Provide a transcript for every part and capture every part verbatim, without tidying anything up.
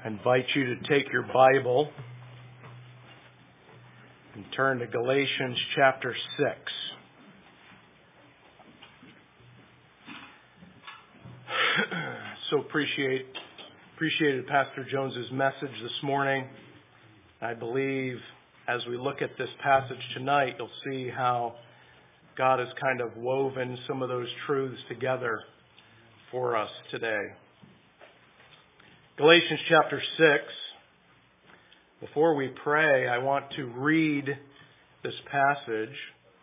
I invite you to take your Bible and turn to Galatians chapter six. So appreciate appreciated Pastor Jones's message this morning. I believe as we look at this passage tonight, you'll see how God has kind of woven some of those truths together for us today. Galatians chapter six. Before we pray, I want to read this passage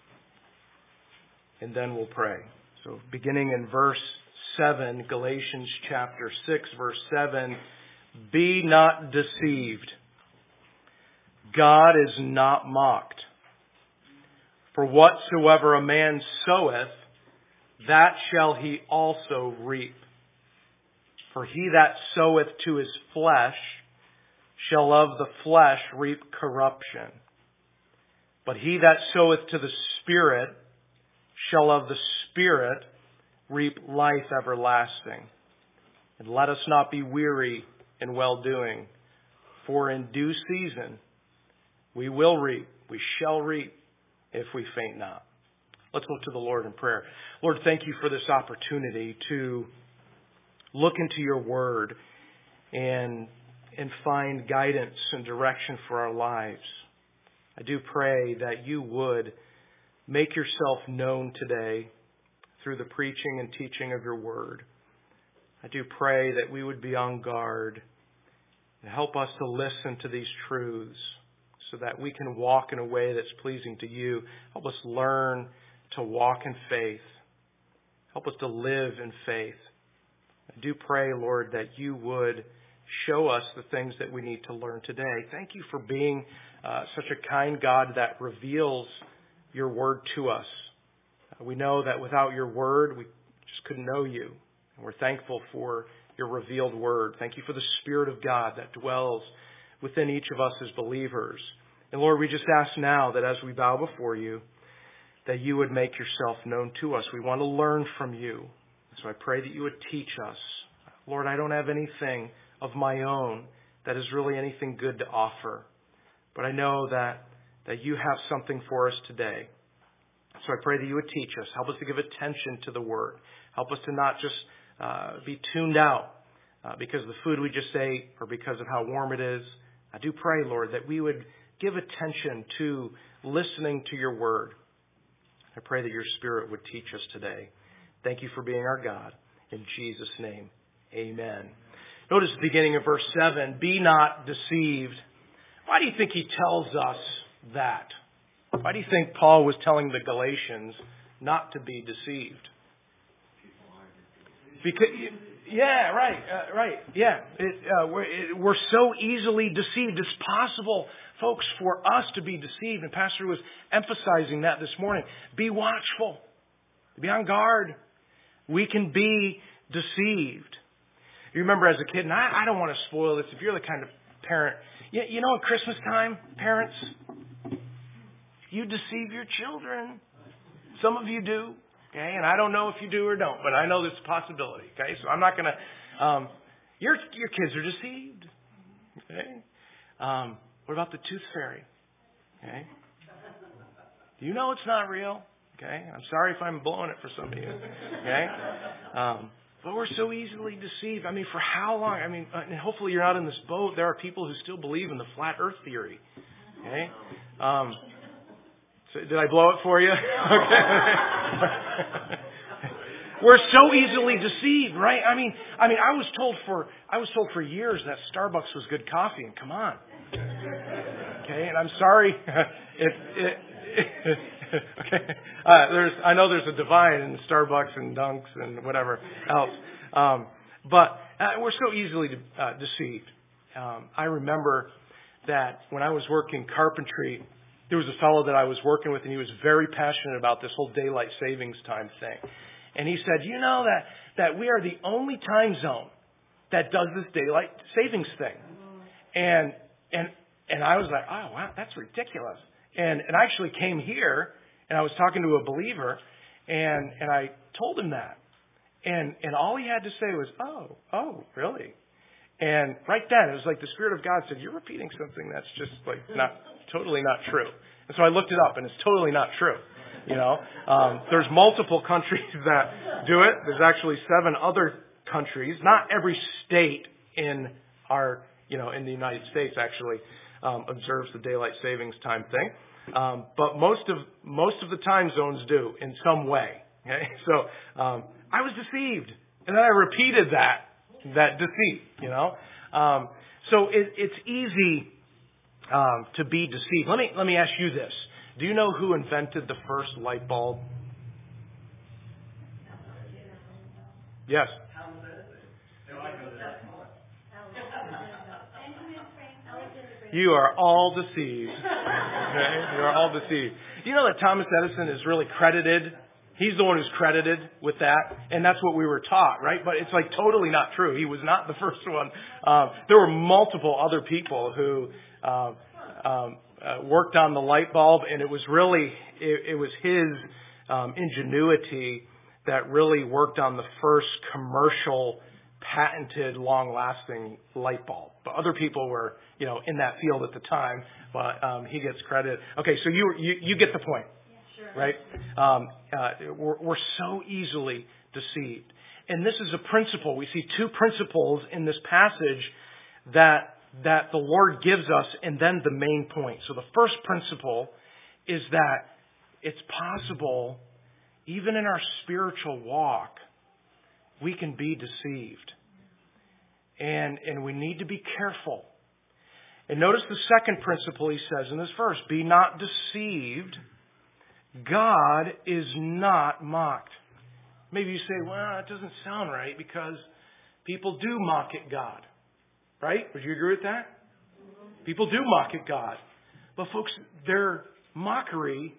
and then we'll pray. So beginning in verse seven, Galatians chapter six, verse seven, be not deceived. God is not mocked. For whatsoever a man soweth, that shall he also reap. For he that soweth to his flesh shall of the flesh reap corruption. But he that soweth to the Spirit shall of the Spirit reap life everlasting. And let us not be weary in well-doing, for in due season we will reap, we shall reap, if we faint not. Let's look to the Lord in prayer. Lord, thank you for this opportunity to look into your word and, and find guidance and direction for our lives. I do pray that you would make yourself known today through the preaching and teaching of your word. I do pray that we would be on guard and help us to listen to these truths so that we can walk in a way that's pleasing to you. Help us learn to walk in faith. Help us to live in faith. I do pray, Lord, that you would show us the things that we need to learn today. Thank you for being uh, such a kind God that reveals your word to us. Uh, we know that without your word, we just couldn't know you. And we're thankful for your revealed word. Thank you for the Spirit of God that dwells within each of us as believers. And Lord, we just ask now that as we bow before you, that you would make yourself known to us. We want to learn from you. So I pray that you would teach us. Lord, I don't have anything of my own that is really anything good to offer. But I know that, that you have something for us today. So I pray that you would teach us. Help us to give attention to the word. Help us to not just uh, be tuned out uh, because of the food we just ate or because of how warm it is. I do pray, Lord, that we would give attention to listening to your word. I pray that your Spirit would teach us today. Thank you for being our God. In Jesus' name, amen. Notice the beginning of verse seven, be not deceived. Why do you think he tells us that? Why do you think Paul was telling the Galatians not to be deceived? Because, yeah, right, uh, right, yeah. It, uh, we're, it, we're so easily deceived. It's possible, folks, for us to be deceived. And Pastor was emphasizing that this morning. Be watchful. Be on guard. We can be deceived. You remember as a kid, and I, I don't want to spoil this, if you're the kind of parent, you, you know at Christmas time, parents, you deceive your children. Some of you do, okay? And I don't know if you do or don't, but I know there's a possibility, okay? So I'm not going to, um, your your kids are deceived, okay? Um, what about the tooth fairy, okay? Do you know it's not real? Okay, I'm sorry if I'm blowing it for some of you. Okay, um, but we're so easily deceived. I mean, for how long? I mean, and hopefully you're not in this boat. There are people who still believe in the flat Earth theory. Okay, um, so did I blow it for you? Okay, we're so easily deceived, right? I mean, I mean, I was told for I was told for years that Starbucks was good coffee, and come on. Okay, and I'm sorry if. It, it, okay, uh, there's I know there's a divide in Starbucks and Dunks and whatever else, um, but uh, we're so easily uh, deceived. Um, I remember that when I was working carpentry, there was a fellow that I was working with, and he was very passionate about this whole daylight savings time thing. And he said, "You know that that we are the only time zone that does this daylight savings thing," and and and I was like, "Oh wow, that's ridiculous." And and I actually came here. And I was talking to a believer, and, and I told him that. And and all he had to say was, oh, oh, really? And right then, it was like the Spirit of God said, you're repeating something that's just like not, totally not true. And so I looked it up, and it's totally not true. You know, um, there's multiple countries that do it. There's actually seven other countries. Not every state in our, you know, in the United States actually um, observes the daylight savings time thing. Um, but most of most of the time zones do in some way. Okay? So um, I was deceived, and then I repeated that that deceit. You know, um, so it, it's easy um, to be deceived. Let me let me ask you this: do you know who invented the first light bulb? Yes. You are all deceived. Okay? You are all deceived. You know that Thomas Edison is really credited? He's the one who's credited with that, and that's what we were taught, right? But it's like totally not true. He was not the first one. Um, there were multiple other people who uh, um, uh, worked on the light bulb, and it was really, it, it was his um, ingenuity that really worked on the first commercial patented, long-lasting light bulb. But other people were, you know, in that field at the time. But um, he gets credit. Okay, so you you, you get the point, yeah, sure. Right? Um, uh, we're, we're so easily deceived, and this is a principle. We see two principles in this passage that that the Lord gives us, and then the main point. So the first principle is that it's possible, even in our spiritual walk, we can be deceived. And, and we need to be careful. And notice the second principle he says in this verse. Be not deceived. God is not mocked. Maybe you say, well, that doesn't sound right because people do mock at God. Right? Would you agree with that? People do mock at God. But folks, their mockery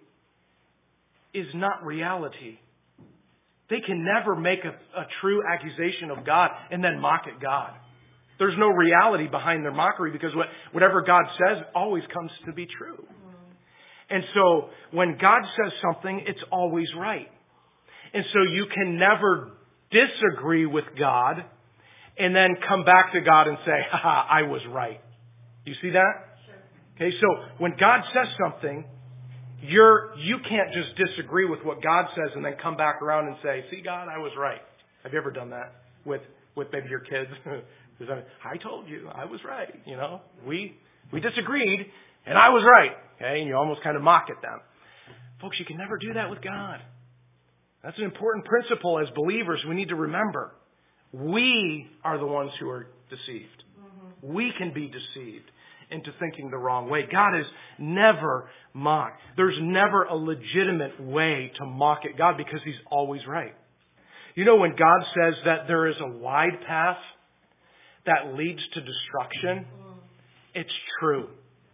is not reality. They can never make a, a true accusation of God and then mock at God. There's no reality behind their mockery because what, whatever God says always comes to be true. And so when God says something, it's always right. And so you can never disagree with God and then come back to God and say, haha, I was right. You see that? Sure. Okay, so when God says something, You're, you can't just disagree with what God says and then come back around and say, see, God, I was right. Have you ever done that with, with maybe your kids? I told you, I was right. You know, we, we disagreed and I was right. Okay. And you almost kind of mock at them. Folks, you can never do that with God. That's an important principle as believers we need to remember. We are the ones who are deceived. Mm-hmm. We can be deceived into thinking the wrong way. God is never mocked. There's never a legitimate way to mock at God because He's always right. You know, when God says that there is a wide path that leads to destruction, it's true.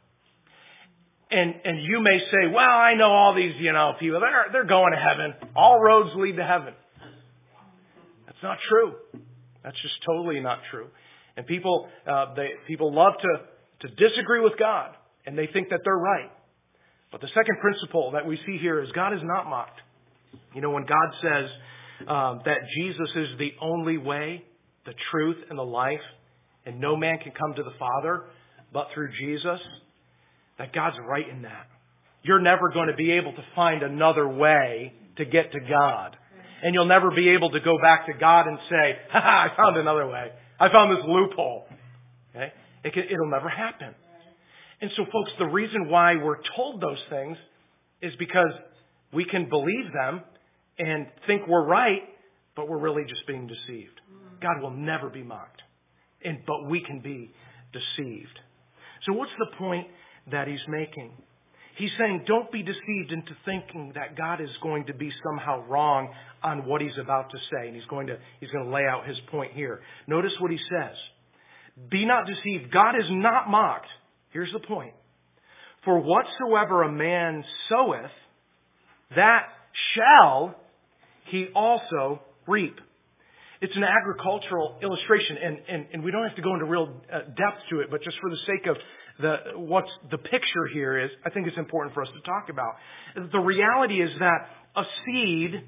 And and you may say, well, I know all these, you know, people, they're, they're going to heaven. All roads lead to heaven. That's not true. That's just totally not true. And people, uh, they people love to to disagree with God, and they think that they're right. But the second principle that we see here is God is not mocked. You know, when God says um, that Jesus is the only way, the truth, and the life, and no man can come to the Father but through Jesus, that God's right in that. You're never going to be able to find another way to get to God. And you'll never be able to go back to God and say, ha ha, I found another way. I found this loophole. Okay? It can, it'll never happen. And so, folks, the reason why we're told those things is because we can believe them and think we're right, but we're really just being deceived. God will never be mocked, and but we can be deceived. So what's the point that he's making? He's saying don't be deceived into thinking that God is going to be somehow wrong on what he's about to say. And he's going to, he's going to lay out his point here. Notice what he says. Be not deceived. God is not mocked. Here's the point. For whatsoever a man soweth, that shall he also reap. It's an agricultural illustration, and, and, and we don't have to go into real uh, depth to it, but just for the sake of the what's the picture here is, I think it's important for us to talk about. The reality is that a seed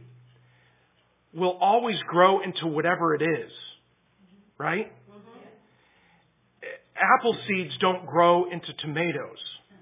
will always grow into whatever it is, right? apple seeds don't grow into tomatoes.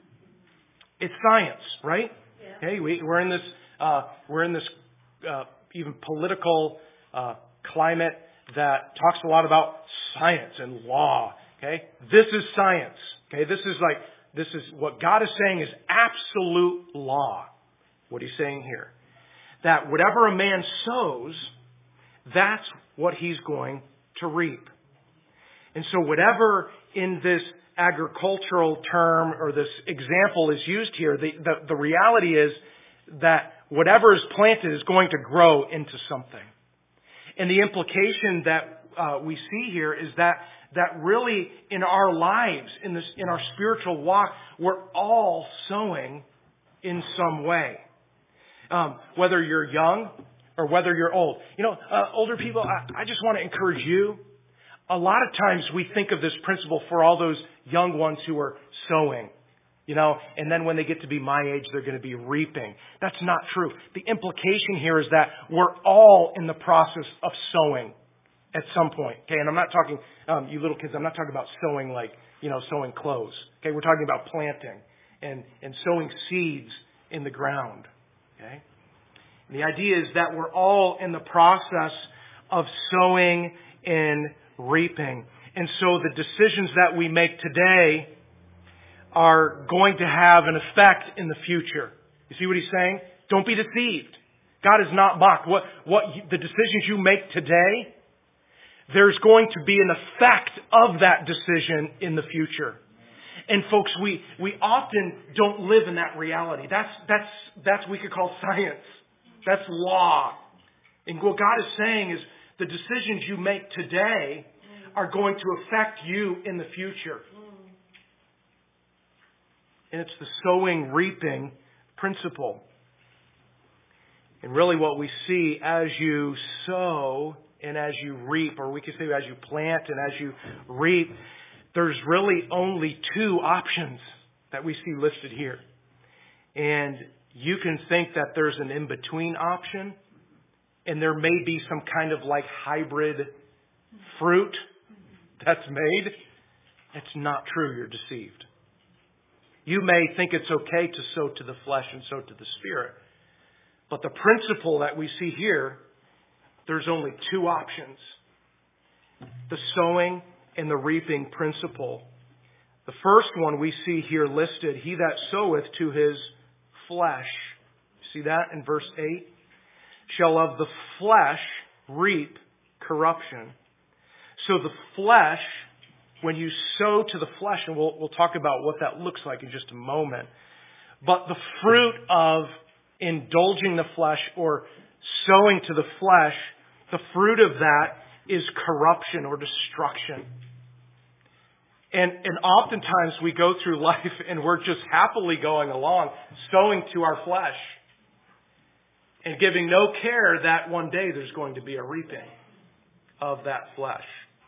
It's science, right? Yeah. Okay, we, we're in this, uh, we're in this uh, even political uh, climate that talks a lot about science and law. Okay, this is science. Okay, this is like this is what God is saying is absolute law. What He's saying here, that whatever a man sows, that's what he's going to reap. And so whatever in this agricultural term or this example is used here, the, the, the reality is that whatever is planted is going to grow into something. And the implication that uh, we see here is that that really in our lives, in this, in our spiritual walk, we're all sowing in some way. Um, whether you're young or whether you're old. You know, uh, older people, I, I just want to encourage you. A lot of times we think of this principle for all those young ones who are sowing. You know, and then when they get to be my age, they're going to be reaping. That's not true. The implication here is that we're all in the process of sowing at some point. Okay, and I'm not talking, um, you little kids, I'm not talking about sowing like, you know, sowing clothes. Okay, we're talking about planting and, and sowing seeds in the ground. Okay? And the idea is that we're all in the process of sowing and reaping. And so the decisions that we make today are going to have an effect in the future. You see what he's saying? Don't be deceived. God is not mocked. What, what you, the decisions you make today, there's going to be an effect of that decision in the future. And folks, we, we often don't live in that reality. That's, that's, that's what we could call science. That's law. And what God is saying is the decisions you make today are going to affect you in the future. And it's the sowing, reaping principle. And really what we see as you sow and as you reap, or we could say as you plant and as you reap, there's really only two options that we see listed here. And you can think that there's an in-between option, and there may be some kind of like hybrid fruit that's made. It's not true. You're deceived. You may think it's okay to sow to the flesh and sow to the spirit. But the principle that we see here, there's only two options. The sowing and the reaping principle. The first one we see here listed, he that soweth to his flesh. See that in verse eight? Shall of the flesh reap corruption. So the flesh, when you sow to the flesh, and we'll, we'll talk about what that looks like in just a moment, but the fruit of indulging the flesh or sowing to the flesh, the fruit of that is corruption or destruction. And, and oftentimes we go through life and we're just happily going along, sowing to our flesh and giving no care that one day there's going to be a reaping of that flesh.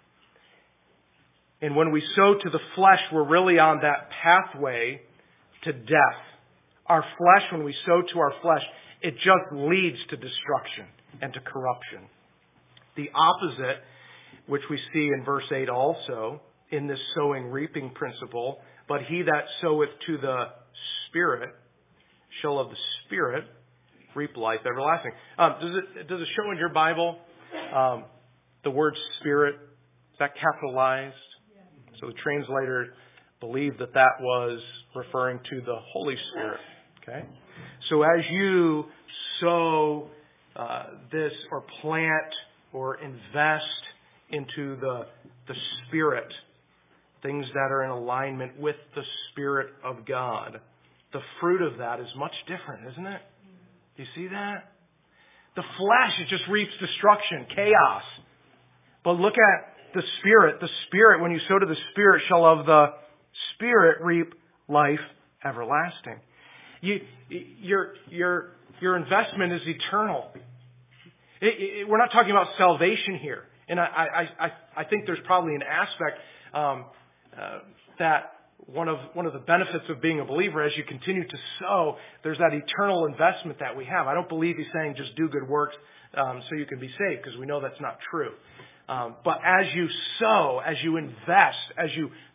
And when we sow to the flesh, we're really on that pathway to death. Our flesh, when we sow to our flesh, it just leads to destruction and to corruption. The opposite, which we see in verse eight also, in this sowing reaping principle, but he that soweth to the Spirit shall of the Spirit reap life everlasting. Um, does it does it show in your Bible um, the word Spirit? Is that capitalized? So the translator believed that that was referring to the Holy Spirit. Okay, so as you sow uh, this or plant or invest into the the Spirit, things that are in alignment with the Spirit of God, the fruit of that is much different, isn't it? Do you see that? The flesh, it just reaps destruction, chaos. But look at the Spirit. The Spirit, when you sow to the Spirit, shall of the Spirit reap life everlasting. You, your, your, your investment is eternal. It, it, we're not talking about salvation here. And I, I, I, I think there's probably an aspect um, uh, that one of one of the benefits of being a believer, as you continue to sow, there's that eternal investment that we have. I don't believe he's saying just do good works um, so you can be saved, because we know that's not true. Um, but as you sow, as you invest, as you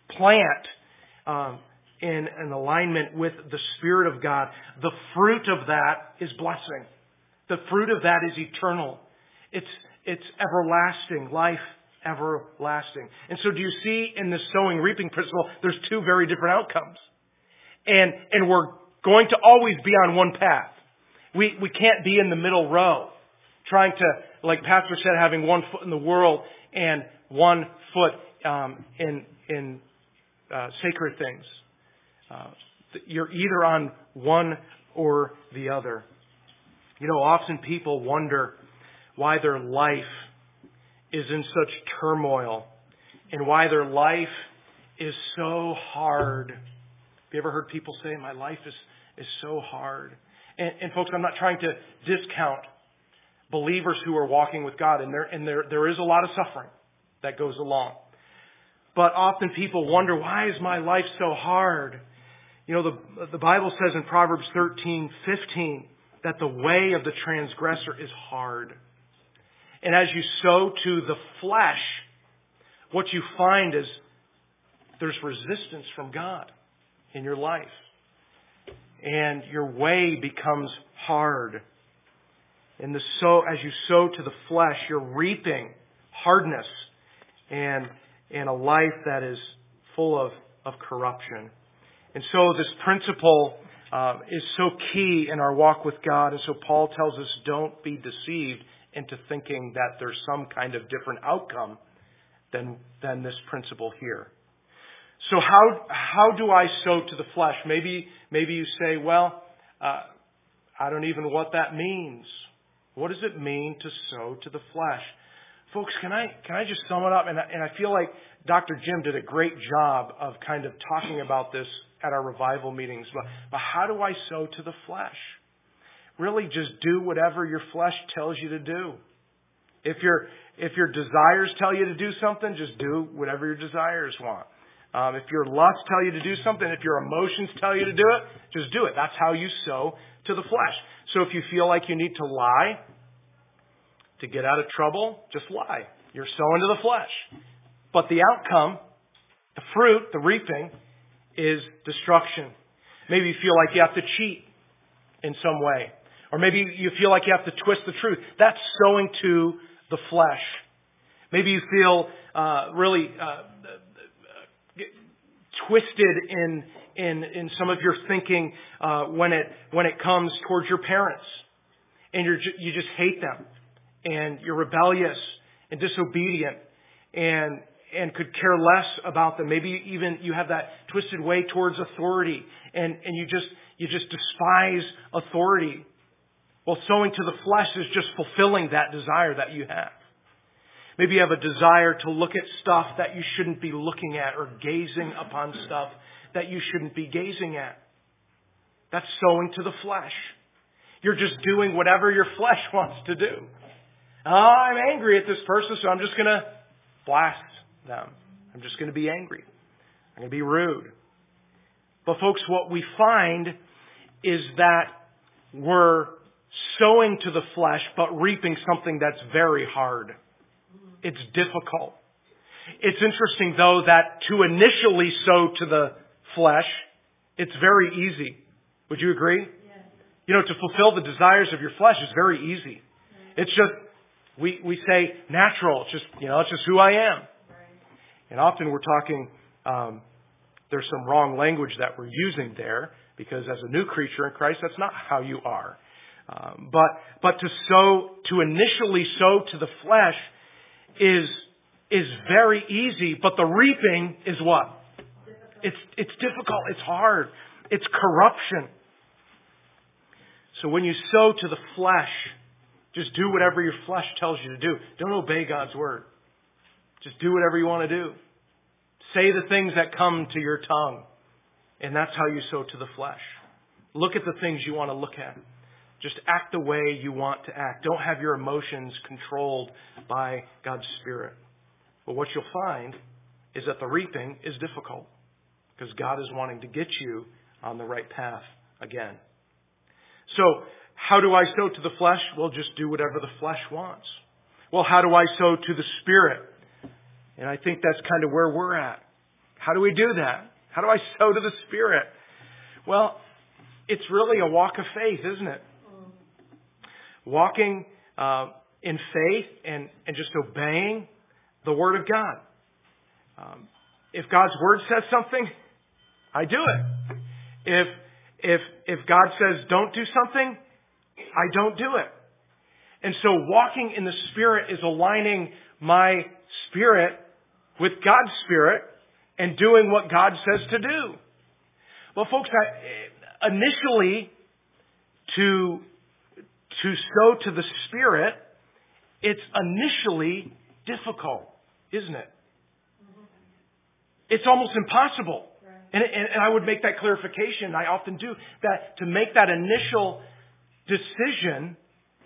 plant um, in an alignment with the Spirit of God, the fruit of that is blessing. The fruit of that is eternal. It's it's everlasting, life everlasting. And so do you see in the sowing reaping principle, there's two very different outcomes. And and we're going to always be on one path. We we can't be in the middle row, trying to, like Pastor said, having one foot in the world and one foot um, in in uh, sacred things. Uh, you're either on one or the other. You know, often people wonder why their life is in such turmoil and why their life is so hard. Have you ever heard people say, my life is, is so hard? And, and folks, I'm not trying to discount believers who are walking with God, and there and there there is a lot of suffering that goes along. But often people wonder, why is my life so hard? You know, the the Bible says in Proverbs thirteen fifteen that the way of the transgressor is hard. And as you sow to the flesh, what you find is there's resistance from God in your life. And your way becomes hard. And the sow, as you sow to the flesh, you're reaping hardness and and a life that is full of, of corruption. And so this principle uh, is so key in our walk with God. And so Paul tells us, don't be deceived into thinking that there's some kind of different outcome than than this principle here. So how how do I sow to the flesh? Maybe maybe you say, well, uh, I don't even know what that means. What does it mean to sow to the flesh? Folks, can I can I just sum it up? And I, and I feel like Doctor Jim did a great job of kind of talking about this at our revival meetings. But, but how do I sow to the flesh? Really, just do whatever your flesh tells you to do. If your if your desires tell you to do something, just do whatever your desires want. Um, if your lusts tell you to do something, if your emotions tell you to do it, just do it. That's how you sow to the flesh. So if you feel like you need to lie to get out of trouble, just lie. You're sowing to the flesh. But the outcome, the fruit, the reaping, is destruction. Maybe you feel like you have to cheat in some way. Or maybe you feel like you have to twist the truth. That's sowing to the flesh. Maybe you feel uh, really uh, twisted in in in some of your thinking uh, when it when it comes towards your parents, and you're ju- you just hate them, and you're rebellious and disobedient, and and could care less about them. Maybe even you have that twisted way towards authority, and and you just you just despise authority. Well, sowing to the flesh is just fulfilling that desire that you have. Maybe you have a desire to look at stuff that you shouldn't be looking at, or gazing upon stuff that you shouldn't be gazing at. That's sowing to the flesh. You're just doing whatever your flesh wants to do. Oh, I'm angry at this person, so I'm just going to blast them. I'm just going to be angry. I'm going to be rude. But folks, what we find is that we're sowing to the flesh, but reaping something that's very hard. It's difficult. It's interesting, though, that to initially sow to the flesh, it's very easy. Would you agree? Yes. You know, to fulfill the desires of your flesh is very easy. Right. It's just, we, we say natural. It's just, you know, it's just who I am. Right. And often we're talking, um, there's some wrong language that we're using there, because as a new creature in Christ, that's not how you are. Um, but but to sow, to initially sow to the flesh is is very easy, but the reaping is what? It's it's difficult, it's hard, it's corruption. So when you sow to the flesh, just do whatever your flesh tells you to do. Don't obey God's word. Just do whatever you want to do. Say the things that come to your tongue. And that's how you sow to the flesh. Look at the things you want to look at. Just act the way you want to act. Don't have your emotions controlled by God's Spirit. But what you'll find is that the reaping is difficult, because God is wanting to get you on the right path again. So, how do I sow to the flesh? Well, just do whatever the flesh wants. Well, how do I sow to the Spirit? And I think that's kind of where we're at. How do we do that? How do I sow to the Spirit? Well, it's really a walk of faith, isn't it? Walking uh, in faith and, and just obeying the Word of God. Um, if God's Word says something, I do it. If if if God says don't do something, I don't do it. And so walking in the Spirit is aligning my spirit with God's Spirit and doing what God says to do. Well, folks, I, initially to to sow to the Spirit, it's initially difficult, isn't it? It's almost impossible. And, and, and I would make that clarification. I often do that to make that initial decision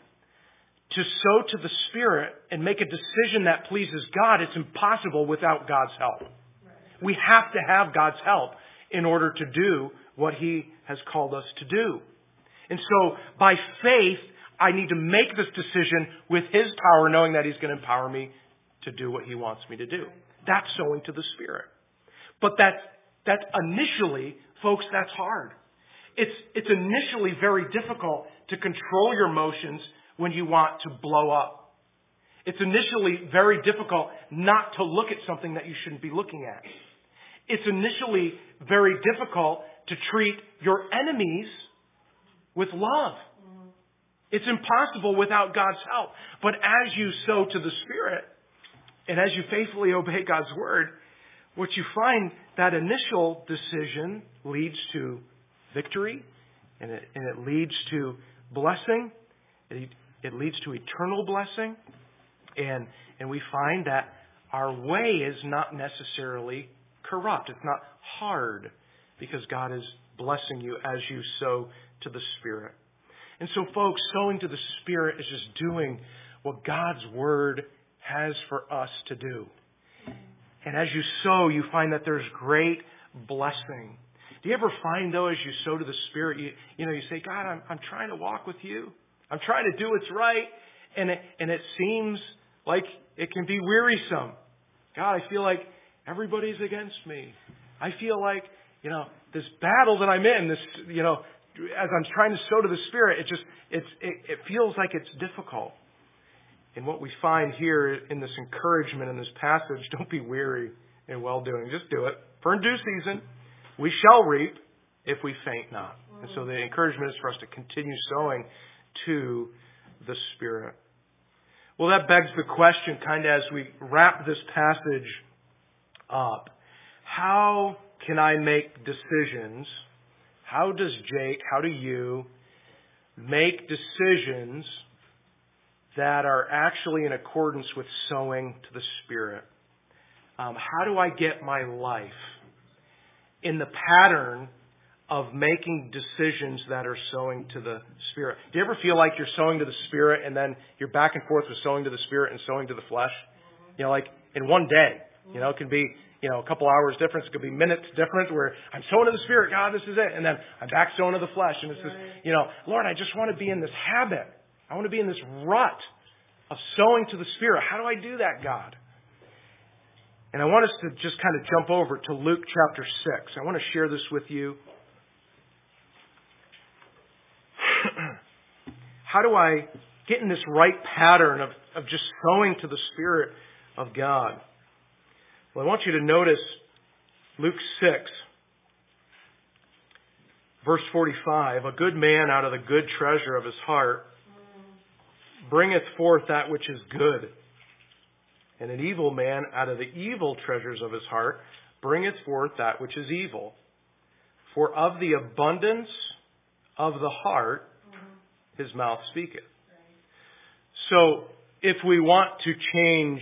to sow to the Spirit and make a decision that pleases God. It's impossible without God's help. Right. We have to have God's help in order to do what He has called us to do. And so by faith, I need to make this decision with His power, knowing that He's going to empower me to do what He wants me to do. That's sowing to the Spirit. But that's That's initially, folks, that's hard. It's, it's initially very difficult to control your emotions when you want to blow up. It's initially very difficult not to look at something that you shouldn't be looking at. It's initially very difficult to treat your enemies with love. It's impossible without God's help. But as you sow to the Spirit, and as you faithfully obey God's Word, what you find, that initial decision leads to victory, and it, and it leads to blessing. It, it leads to eternal blessing. And, and we find that our way is not necessarily corrupt. It's not hard because God is blessing you as you sow to the Spirit. And so, folks, sowing to the Spirit is just doing what God's Word has for us to do. And as you sow, you find that there's great blessing. Do you ever find, though, as you sow to the Spirit, you, you know, you say, God, I'm, I'm trying to walk with you. I'm trying to do what's right. And it, and it seems like it can be wearisome. God, I feel like everybody's against me. I feel like, you know, this battle that I'm in, this, you know, as I'm trying to sow to the Spirit, it just, it's, it, it feels like it's difficult. And what we find here in this encouragement in this passage, don't be weary in well-doing. Just do it. For in due season, we shall reap if we faint not. And so the encouragement is for us to continue sowing to the Spirit. Well, that begs the question, kind of as we wrap this passage up. How can I make decisions? How does Jake, how do you make decisions that are actually in accordance with sowing to the Spirit? Um, how do I get my life in the pattern of making decisions that are sowing to the Spirit? Do you ever feel like you're sowing to the Spirit and then you're back and forth with sowing to the Spirit and sowing to the flesh? You know, like in one day. You know, it can be, you know, a couple hours difference. It could be minutes difference where I'm sowing to the Spirit. God, this is it. And then I'm back sowing to the flesh. And it's just, you know, Lord, I just want to be in this habit. I want to be in this rut of sowing to the Spirit. How do I do that, God? And I want us to just kind of jump over to Luke chapter six. I want to share this with you. How do I get in this right pattern of, of just sowing to the Spirit of God? Well, I want you to notice Luke six, verse forty-five. A good man out of the good treasure of his heart bringeth forth that which is good. And an evil man out of the evil treasures of his heart bringeth forth that which is evil. For of the abundance of the heart his mouth speaketh. So, if we want to change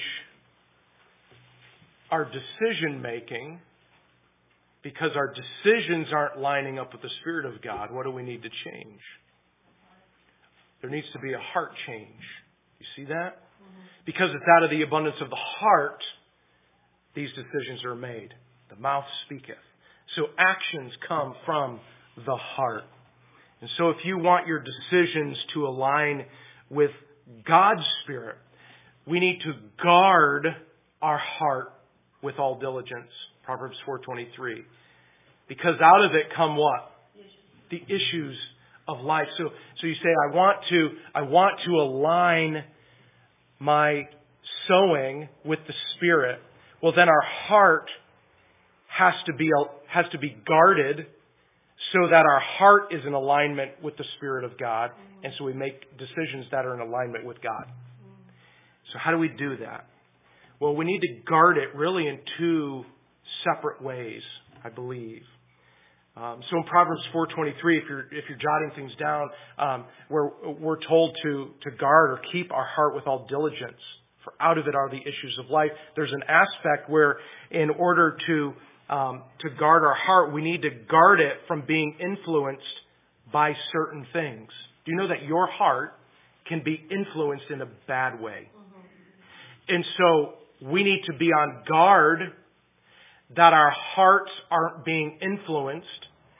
our decision making, because our decisions aren't lining up with the Spirit of God, what do we need to change? There needs to be a heart change. You see that? Because it's out of the abundance of the heart these decisions are made. The mouth speaketh. So actions come from the heart. And so if you want your decisions to align with God's Spirit, we need to guard our heart with all diligence. Proverbs four twenty-three. Because out of it come what? The issues of life. So, so you say, I want to, I want to align my sowing with the Spirit. Well, then our heart has to be, has to be guarded so that our heart is in alignment with the Spirit of God. And so we make decisions that are in alignment with God. So how do we do that? Well, we need to guard it really in two separate ways, I believe. Um, so in Proverbs four twenty-three, if you're if you're jotting things down, um, we're we're told to to guard or keep our heart with all diligence, for out of it are the issues of life. There's an aspect where, in order to um, to guard our heart, we need to guard it from being influenced by certain things. Do you know that your heart can be influenced in a bad way? Mm-hmm. And so we need to be on guard that our hearts aren't being influenced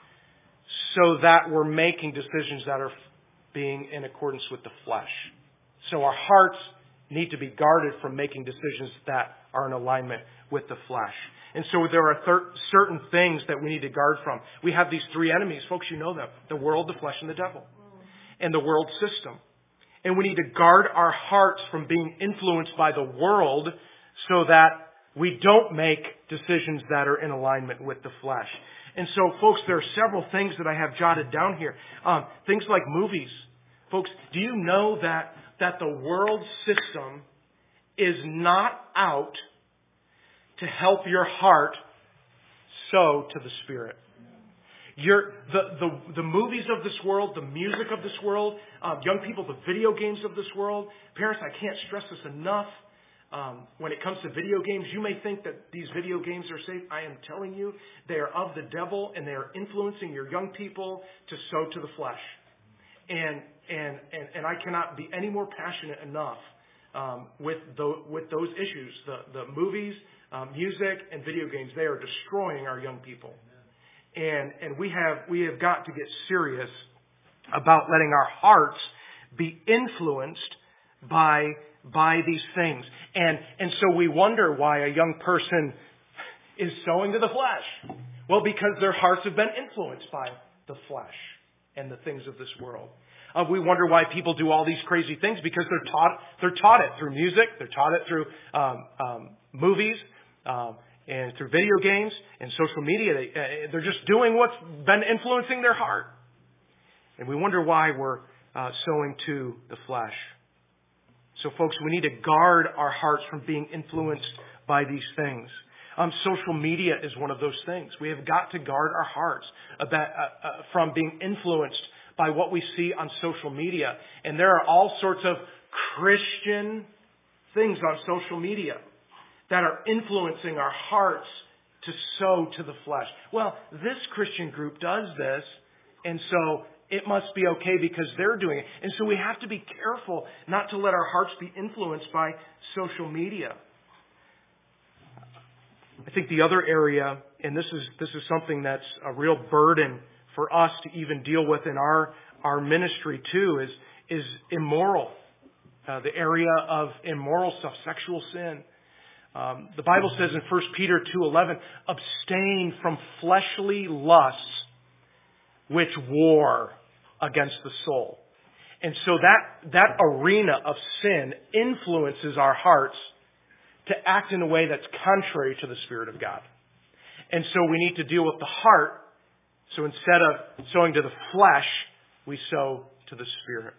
so that we're making decisions that are being in accordance with the flesh. So our hearts need to be guarded from making decisions that are in alignment with the flesh. And so there are thir- certain things that we need to guard from. We have these three enemies. Folks, you know them. The world, the flesh, and the devil. And the world system. And we need to guard our hearts from being influenced by the world so that we don't make decisions that are in alignment with the flesh. And so, folks, there are several things that I have jotted down here. Um, things like movies. Folks, do you know that, that the world system is not out to help your heart sow to the Spirit? Your, the, the, the movies of this world, the music of this world, um, young people, the video games of this world. Parents, I can't stress this enough. Um, when it comes to video games, you may think that these video games are safe. I am telling you, they are of the devil, and they are influencing your young people to sow to the flesh. And and and, and I cannot be any more passionate enough um, with the, with those issues. The the movies, um, music, and video games, they are destroying our young people. And and we have we have got to get serious about letting our hearts be influenced by by these things. And and so we wonder why a young person is sowing to the flesh. Well, because their hearts have been influenced by the flesh and the things of this world. Uh, we wonder why people do all these crazy things, because they're taught they're taught it through music, they're taught it through um, um, movies, um, and through video games and social media. They, uh, they're just doing what's been influencing their heart. And we wonder why we're uh, sowing to the flesh. So, folks, we need to guard our hearts from being influenced by these things. Um, social media is one of those things. We have got to guard our hearts about, uh, uh, from being influenced by what we see on social media. And there are all sorts of Christian things on social media that are influencing our hearts to sow to the flesh. Well, this Christian group does this, and so it must be okay because they're doing it. And so we have to be careful not to let our hearts be influenced by social media. I think the other area, and this is this is something that's a real burden for us to even deal with in our, our ministry too, is, is immoral. Uh, the area of immoral stuff, sexual sin. Um, the Bible says in First Peter two eleven, abstain from fleshly lusts which war against the soul. And so that, that arena of sin influences our hearts to act in a way that's contrary to the Spirit of God. And so we need to deal with the heart. So instead of sowing to the flesh, we sow to the Spirit.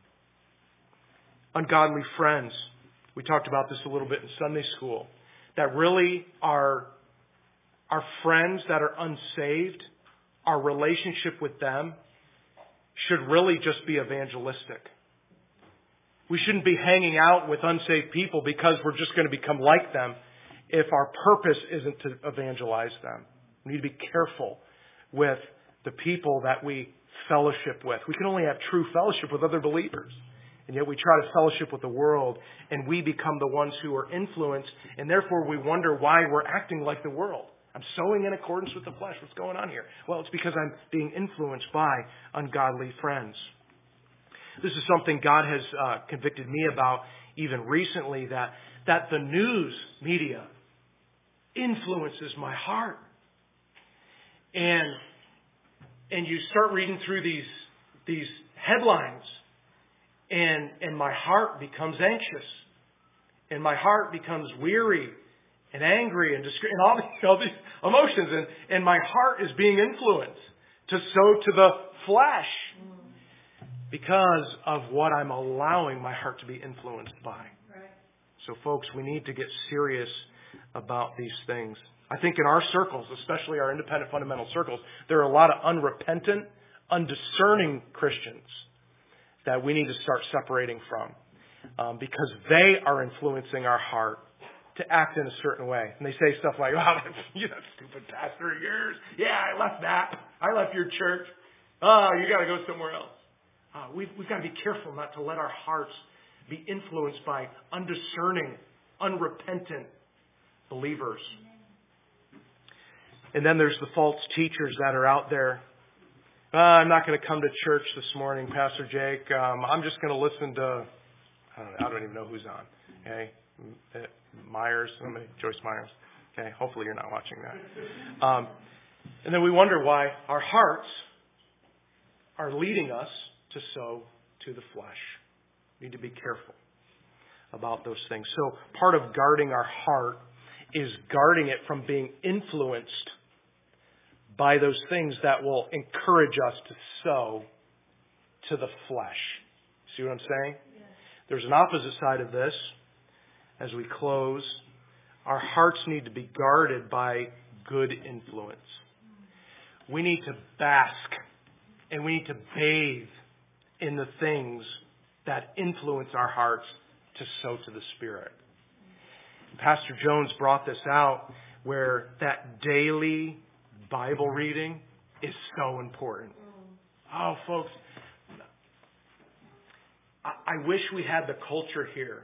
Ungodly friends. We talked about this a little bit in Sunday school. That really are our friends that are unsaved. Our relationship with them should really just be evangelistic. We shouldn't be hanging out with unsaved people because we're just going to become like them if our purpose isn't to evangelize them. We need to be careful with the people that we fellowship with. We can only have true fellowship with other believers. And yet we try to fellowship with the world, and we become the ones who are influenced, and therefore we wonder why we're acting like the world. I'm sowing in accordance with the flesh. What's going on here? Well, it's because I'm being influenced by ungodly friends. This is something God has uh, convicted me about even recently, that, that the news media influences my heart. And and you start reading through these these headlines, and and my heart becomes anxious, and my heart becomes weary and angry and discre- and all these, all these emotions, and, and my heart is being influenced to sow to the flesh because of what I'm allowing my heart to be influenced by. Right. So folks, we need to get serious about these things. I think in our circles, especially our independent fundamental circles, there are a lot of unrepentant, undiscerning Christians that we need to start separating from um, because they are influencing our heart to act in a certain way. And they say stuff like, "Oh, you that stupid pastor of yours. Yeah, I left that. I left your church. Oh, you got to go somewhere else." Uh, we've, we've got to be careful not to let our hearts be influenced by undiscerning, unrepentant believers. And then there's the false teachers that are out there. Uh, I'm not going to come to church this morning, Pastor Jake. Um, I'm just going to listen to, I don't, know, I don't even know who's on. Okay, Myers, somebody, Joyce Myers. Okay, hopefully you're not watching that. Um, and then we wonder why our hearts are leading us to sow to the flesh. We need to be careful about those things. So part of guarding our heart is guarding it from being influenced by those things that will encourage us to sow to the flesh. See what I'm saying? Yes. There's an opposite side of this. As we close, our hearts need to be guarded by good influence. We need to bask and we need to bathe in the things that influence our hearts to sow to the Spirit. Pastor Jones brought this out where that daily Bible reading is so important. Oh, folks, I wish we had the culture here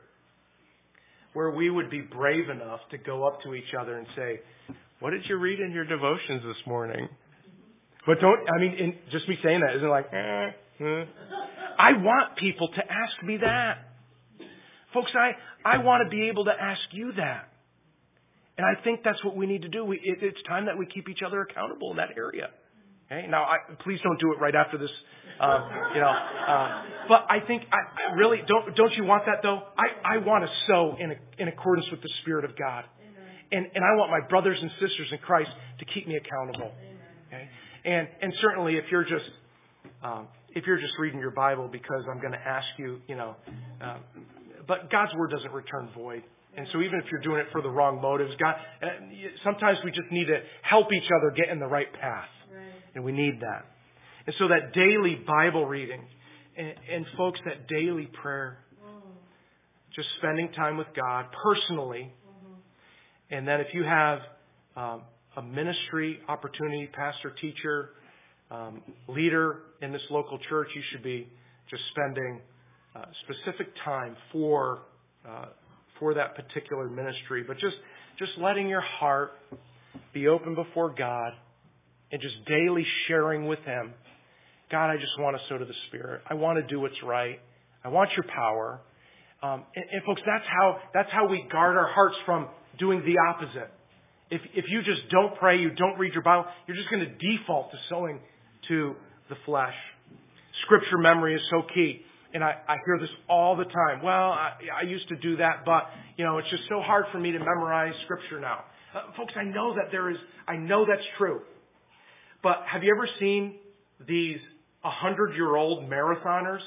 where we would be brave enough to go up to each other and say, "What did you read in your devotions this morning?" But don't, I mean, in, just me saying that isn't like, eh, eh. I want people to ask me that. Folks, I, I want to be able to ask you that. And I think that's what we need to do. We, it, it's time that we keep each other accountable in that area. Okay? Now, I, please don't do it right after this. Uh, you know, uh, but I think I, I really don't. Don't you want that though? I, I want to sow in a, in accordance with the Spirit of God, and and I want my brothers and sisters in Christ to keep me accountable. Okay? And and certainly if you're just um, if you're just reading your Bible because I'm going to ask you, you know, uh, but God's word doesn't return void. And so even if you're doing it for the wrong motives, God, uh, sometimes we just need to help each other get in the right path. Right. And we need that. And so that daily Bible reading, and, and folks, that daily prayer, Mm. just spending time with God personally. Mm-hmm. And then if you have um, a ministry opportunity, pastor, teacher, um, leader in this local church, you should be just spending uh, specific time for uh, for that particular ministry. But just just letting your heart be open before God and just daily sharing with Him. God, I just want to sow to the Spirit. I want to do what's right. I want your power. Um, and, and folks, that's how that's how we guard our hearts from doing the opposite. If if you just don't pray, you don't read your Bible, you're just going to default to sowing to the flesh. Scripture memory is so key. And I, I hear this all the time. Well, I, I used to do that, but, you know, it's just so hard for me to memorize Scripture now. Uh, folks, I know that there is, I know that's true. But have you ever seen these hundred-year-old marathoners?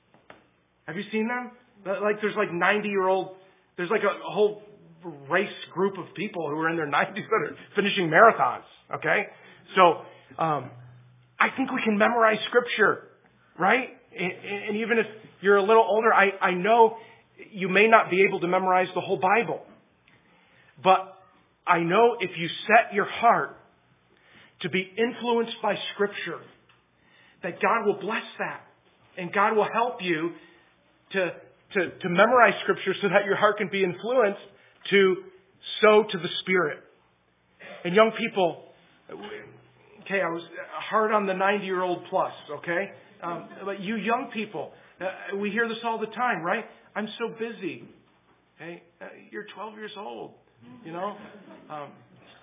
Have you seen them? Like, there's like ninety-year-old, there's like a, a whole race group of people who are in their nineties that are finishing marathons, okay? So, um, I think we can memorize Scripture, right? And, and even if you're a little older, I, I know you may not be able to memorize the whole Bible. But I know if you set your heart to be influenced by Scripture, that God will bless that. And God will help you to, to, to memorize Scripture so that your heart can be influenced to sow to the Spirit. And young people, okay, I was hard on the ninety-year-old plus, okay? Um, but you young people, uh, we hear this all the time, right? I'm so busy. Okay? Uh, you're twelve years old, you know? Um,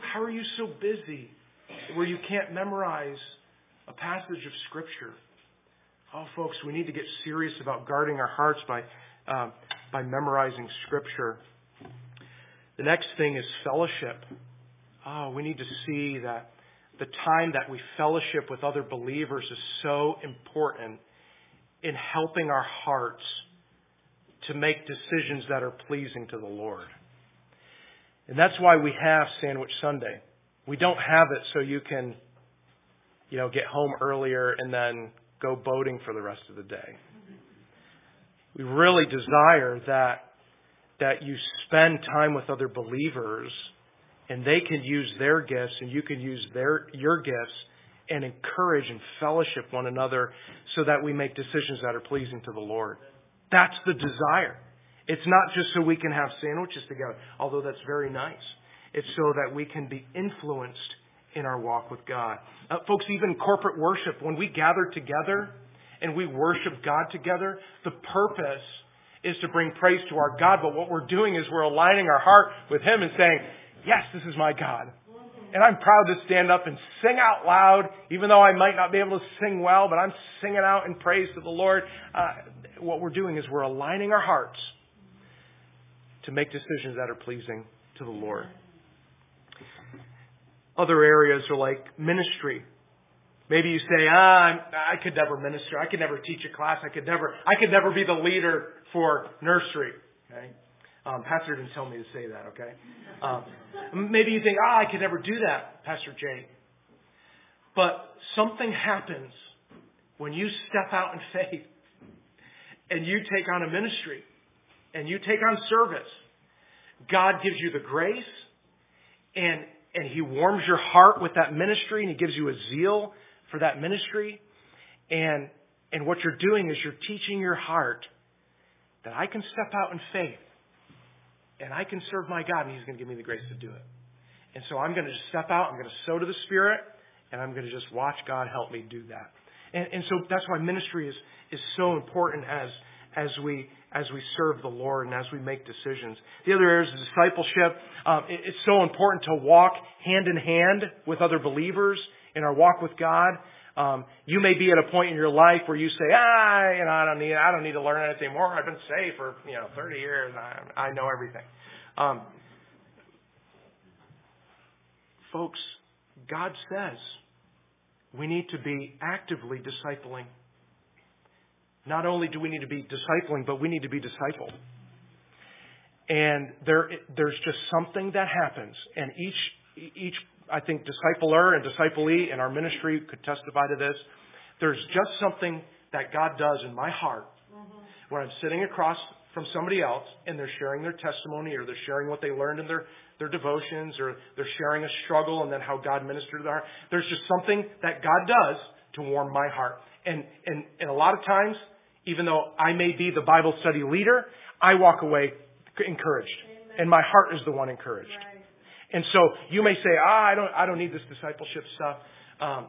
how are you so busy where you can't memorize a passage of Scripture? Oh, folks, we need to get serious about guarding our hearts by uh, by memorizing Scripture. The next thing is fellowship. Oh, we need to see that the time that we fellowship with other believers is so important in helping our hearts to make decisions that are pleasing to the Lord. And that's why we have Sandwich Sunday. We don't have it so you can, you know, get home earlier and then go boating for the rest of the day. We really desire that that you spend time with other believers and they can use their gifts and you can use their your gifts and encourage and fellowship one another so that we make decisions that are pleasing to the Lord. That's the desire. It's not just so we can have sandwiches together, although that's very nice. It's so that we can be influenced in our walk with God. Uh, folks, even corporate worship, when we gather together and we worship God together, the purpose is to bring praise to our God. But what we're doing is we're aligning our heart with Him and saying, yes, this is my God. And I'm proud to stand up and sing out loud, even though I might not be able to sing well, but I'm singing out in praise to the Lord. Uh, what we're doing is we're aligning our hearts to make decisions that are pleasing to the Lord. Other areas are like ministry. Maybe you say, ah, I could never minister. I could never teach a class. I could never, I could never be the leader for nursery. Okay, um, Pastor didn't tell me to say that. Okay, um, maybe you think, ah, I could never do that, Pastor Jay. But something happens when you step out in faith and you take on a ministry and you take on service. God gives you the grace and and He warms your heart with that ministry and He gives you a zeal for that ministry. And and what you're doing is you're teaching your heart that I can step out in faith and I can serve my God and He's going to give me the grace to do it. And so I'm going to just step out, I'm going to sow to the Spirit, and I'm going to just watch God help me do that. And, and so that's why ministry is, is so important as as we as we serve the Lord and as we make decisions. The other area is discipleship. Um, it, it's so important to walk hand in hand with other believers in our walk with God. Um, you may be at a point in your life where you say, ah, you know, I don't need I don't need to learn anything more. I've been saved for you know thirty years. I, I know everything. Um, folks, God says we need to be actively discipling. Not only do we need to be discipling, but we need to be discipled. And there, there's just something that happens. And each, each, I think, discipler and disciplee in our ministry could testify to this. There's just something that God does in my heart mm-hmm. when I'm sitting across from somebody else and they're sharing their testimony or they're sharing what they learned in their, their devotions or they're sharing a struggle and then how God ministered to their heart. There's just something that God does to warm my heart. And, and, and a lot of times, even though I may be the Bible study leader, I walk away encouraged. Amen. And my heart is the one encouraged. Right. And so you may say, ah, I don't, I don't need this discipleship stuff. Um,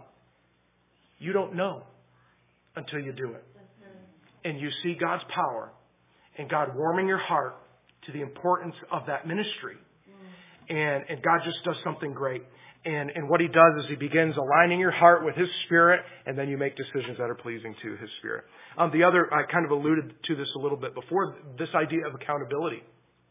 you don't know until you do it. And you see God's power and God warming your heart to the importance of that ministry. Mm. And, and God just does something great. And, and what He does is He begins aligning your heart with His Spirit, and then you make decisions that are pleasing to His Spirit. Um, the other, I kind of alluded to this a little bit before, this idea of accountability.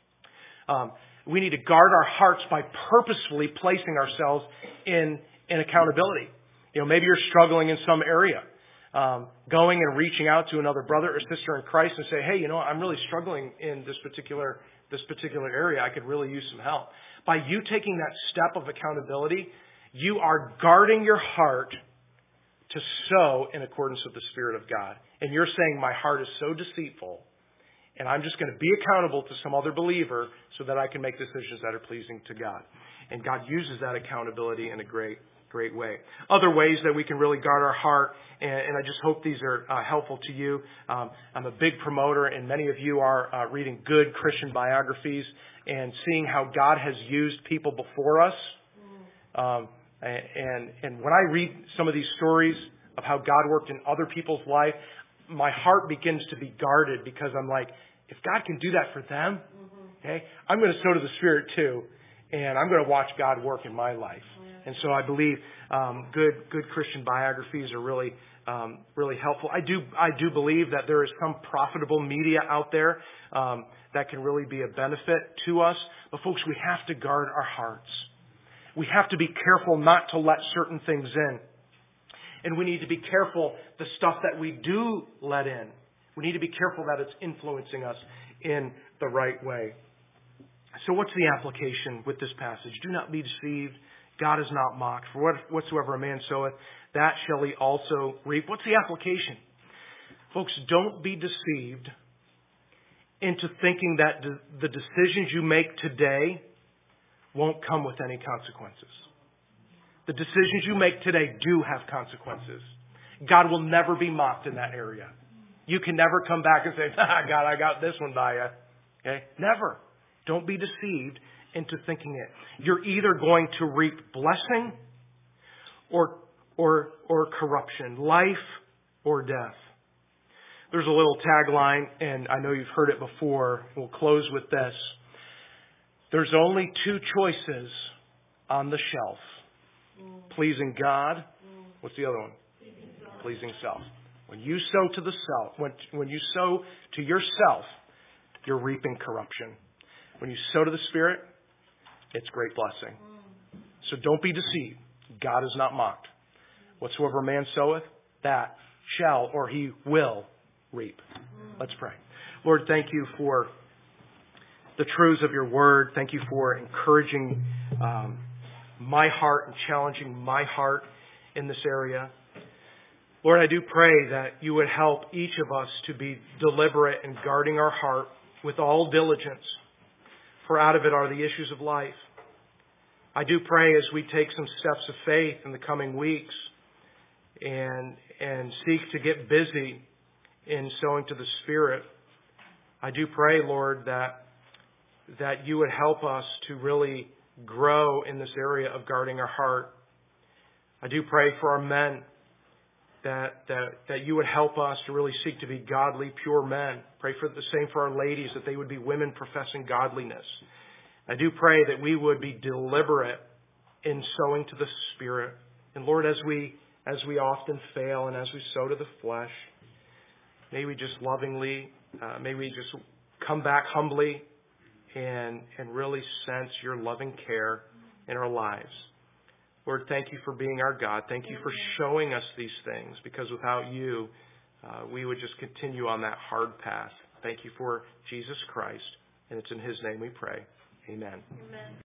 Um, we need to guard our hearts by purposefully placing ourselves in, in accountability. You know, maybe you're struggling in some area. Um, going and reaching out to another brother or sister in Christ and say, hey, you know, I'm really struggling in this particular this particular area. I could really use some help. By you taking that step of accountability, you are guarding your heart to sow in accordance with the Spirit of God. And you're saying, my heart is so deceitful, and I'm just going to be accountable to some other believer so that I can make decisions that are pleasing to God. And God uses that accountability in a great, great way. Other ways that we can really guard our heart, and, and I just hope these are uh, helpful to you. Um, I'm a big promoter, and many of you are uh, reading good Christian biographies and seeing how God has used people before us. Um, and, and when I read some of these stories of how God worked in other people's life, my heart begins to be guarded because I'm like, if God can do that for them, okay, I'm going to sow to the Spirit too. and I'm going to watch God work in my life. And so I believe um, good good Christian biographies are really um, really helpful. I do I do believe that there is some profitable media out there um, that can really be a benefit to us. But folks, we have to guard our hearts. We have to be careful not to let certain things in. And we need to be careful the stuff that we do let in. We need to be careful that it's influencing us in the right way. So what's the application with this passage? Do not be deceived. God is not mocked. For what, whatsoever a man soweth, that shall he also reap. What's the application? Folks, don't be deceived into thinking that the decisions you make today won't come with any consequences. The decisions you make today do have consequences. God will never be mocked in that area. You can never come back and say, ah, God, I got this one by you. Okay? Never. Don't be deceived into thinking it. You're either going to reap blessing or, or, or corruption, life or death. There's a little tagline, and I know you've heard it before. We'll close with this. There's only two choices on the shelf. Pleasing God. What's the other one? Pleasing self. When you sow to the self, when, when you sow to yourself, you're reaping corruption. When you sow to the Spirit, it's great blessing. So don't be deceived. God is not mocked. Whatsoever a man soweth, that shall or he will reap. Let's pray. Lord, thank you for the truths of your word. Thank you for encouraging um, my heart and challenging my heart in this area. Lord, I do pray that you would help each of us to be deliberate in guarding our heart with all diligence, for out of it are the issues of life. I do pray as we take some steps of faith in the coming weeks and and seek to get busy in sowing to the Spirit, I do pray, Lord, that that you would help us to really grow in this area of guarding our heart. I do pray for our men that that that you would help us to really seek to be godly, pure men. Pray for the same for our ladies, that they would be women professing godliness. I do pray that we would be deliberate in sowing to the Spirit. And Lord, as we as we often fail and as we sow to the flesh, may we just lovingly, uh, may we just come back humbly and and really sense your loving care in our lives. Lord, thank you for being our God. Thank you for showing us these things, because without you, uh, we would just continue on that hard path. Thank you for Jesus Christ, and it's in his name we pray. Amen. Amen.